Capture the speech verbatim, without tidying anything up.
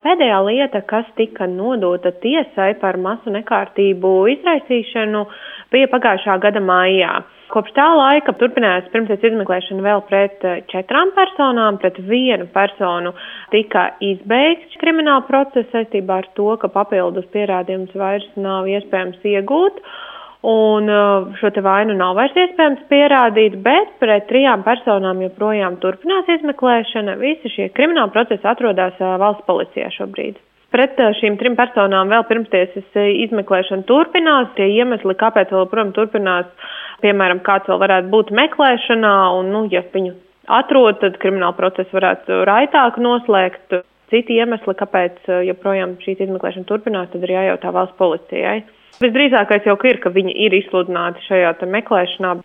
Pēdējā lieta, kas tika nodota tiesai par masu nekārtību izraisīšanu, bija pagājušā gada maijā. Kopš tā laika turpinājās pirmsties izmeklēšana vēl pret četrām personām, pret vienu personu tika izbeigts krimināla process saistībā ar to, ka papildus pierādījumus vairs nav iespējams iegūt. Un šo te vainu nav vairs iespējams pierādīt, bet pret trijām personām joprojām turpinās izmeklēšana. Visi šie krimināla procesi atrodas valsts policijā šobrīd. Pret šīm trim personām vēl pirmstiesas izmeklēšana turpinās. Tie iemesli, kāpēc vēl, protams, turpinās, piemēram, kāds vēl varētu būt meklēšanā, un, nu, ja viņu atrod, tad krimināla procesu varētu raitāk noslēgt. Citi iemesli, kāpēc joprojām šīs izmeklēšana turpinās, tad ir jājautā valsts policijai. Visdrīzākais jau ir, ka viņi ir izsludināti šajā te meklēšanā.